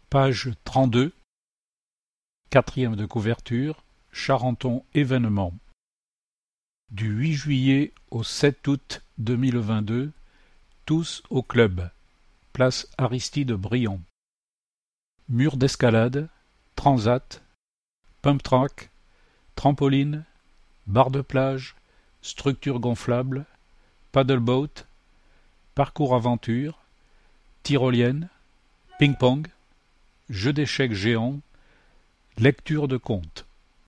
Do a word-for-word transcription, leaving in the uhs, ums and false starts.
Page trente-deux, quatrième de couverture, Charenton événements. Du huit juillet au sept août deux mille vingt-deux, tous au club, place Aristide Briand. Mur d'escalade, transat, pump track, trampoline, barre de plage, structure gonflable, paddleboat, parcours aventure, tyrolienne, ping-pong, jeu d'échecs géant, lecture de contes.